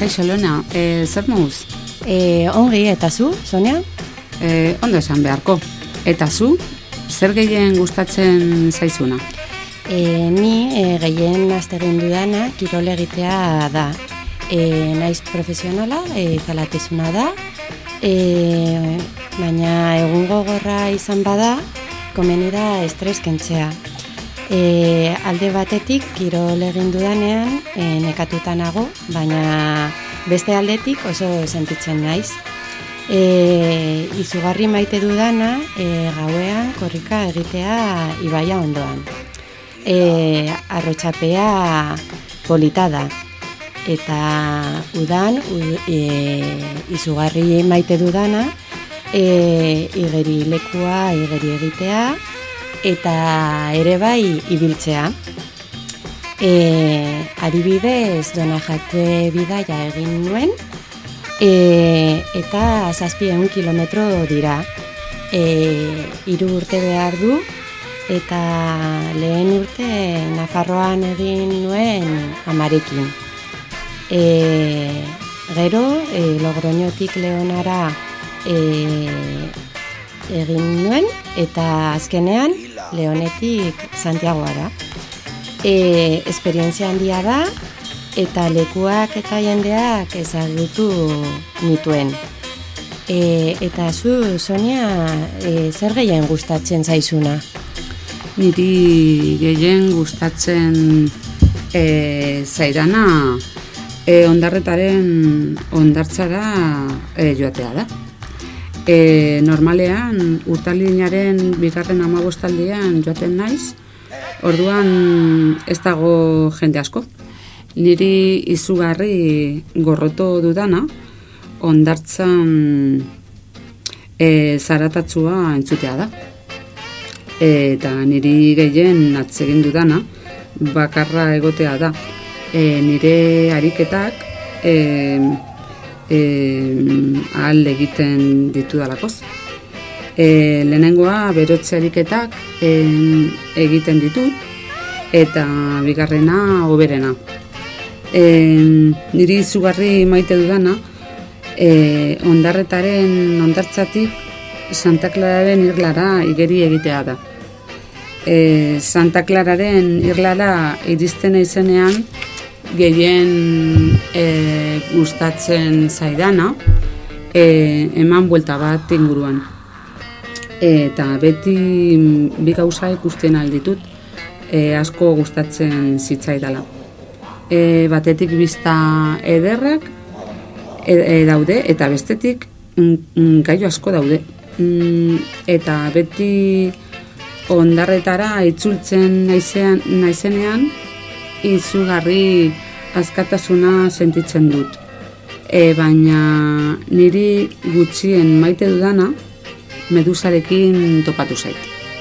Kaixo Lona, zer moduz? Ongi, eta zu, Sonia? Ondo esan beharko. Eta zu, zer gehien gustatzen zaizuna? Ni gehien aztegin dudana kirol egitea da. Naiz profesionala, zalatezuna da, baina egun gogorra izan bada, komeni da estres kentzea. Alde batetik kirol egin dudanean nekatuta nago, baina beste aldetik oso sentitzen naiz. Izugarri maite dudana gauean korrika egitea ibaia ondoan. Arrotxapea polita da. Eta udan izugarri maite dudana igeri lekua, igeri egitea eta ere bai ibiltzea. Adibidez Donajate bidaia egin nuen eta 700 kilometro dira. 3 urte behar du eta lehen urte Nafarroan egin nuen 10rekin. Gero, Logroñotik Leonara egin nuen, eta azkenean Leonetik Santiagoara. Esperientzia handia da, eta lekuak eta jendeak ezagutu nituen. Eta zu, Sonia, zer gehien gustatzen zaizuna? Niri gehien gustatzen zaidana ondarretaren ondartzara joatea da. Normalean, urtarrilaren 2. amabostaldian joaten naiz, orduan ez dago jende asko. Niri izugarri gorroto dudana, ondartzan zaratatzua entzutea da. Eta niri gehien atsegin dudana, bakarra egotea da. Nire ariketak ahal egiten ditudalakoz. Lehenengoa berotze ariketak egiten ditut eta bigarrena hoberena. Niri izugarri maite dudana ondartzatik Santa Clararen irlara igeri egitea da. Santa Clararen irlara iristen izenean gehien gustatzen zaidana eman buelta bat inguruan. Eta beti bi gauza ikusten alditut asko gustatzen zitzaidala. Batetik bista ederrak daude eta bestetik gailu asko daude. Eta beti ondarretara itzultzen naizenean izugarri askatasuna sentitzen dut. Baina niri gutxien maite dudana medusarekin topatu zait.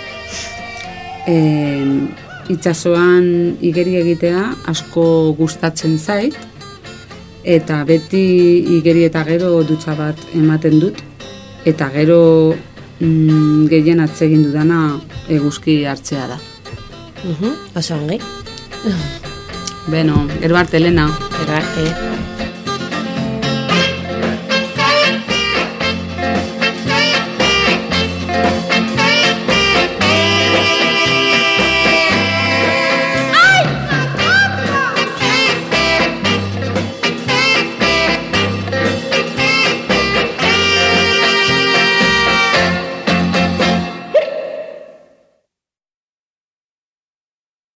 Itsasoan igeri egitea asko gustatzen zait eta beti igeri eta gero dutxa bat ematen dut eta gero gehien atsegin dudana eguzki hartzea da. Oso ongi. Beno, gero arte, Elena. Gero arte.